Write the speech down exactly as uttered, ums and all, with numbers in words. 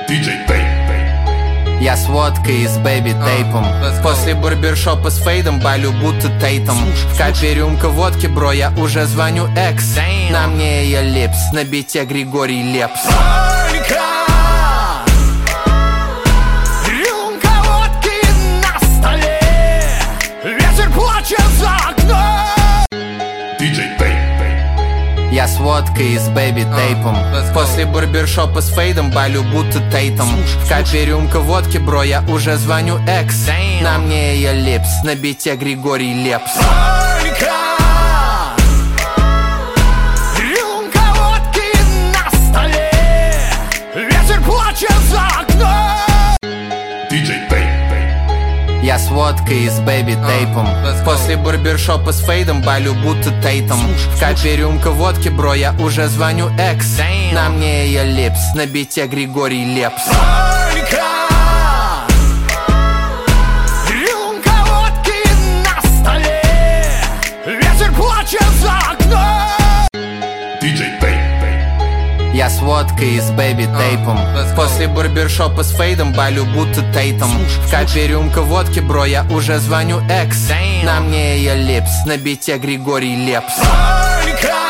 диджей Тейп. Я с водкой и с бэйби-тейпом. После барбершопа с фейдом балю будто Тейтом. В капе рюмка водки, бро, я уже звоню экс. На мне ее липс, на бите Григорий Лепс. Рюмка водки на столе, ветер плачет за окном. диджей Тейп. Я с водкой и с бэйби-тейпом. После барбершопа с фейдом балю будто Тейтом. В капе рюмка водки, бро, я уже звоню экс. На мне ее липс, на бите Григорий Лепс. Рюмка водки на столе, ветер плачет за окном. диджей Тейп. Я с водкой и с бэйби-тейпом. После барбершопа с фейдом балю будто Тейтом. В капе рюмка водки, бро, я уже звоню экс. На мне ее липс, на бите Григорий Лепс. Рюмка водки на столе, ветер плачет за окном. диджей Тейп. Я с водкой и с бэйби-тейпом. После барбершопа с фейдом балю будто Тейтом. В капе рюмка водки, бро, я уже звоню экс. На мне ее липс, на бите Григорий Лепс.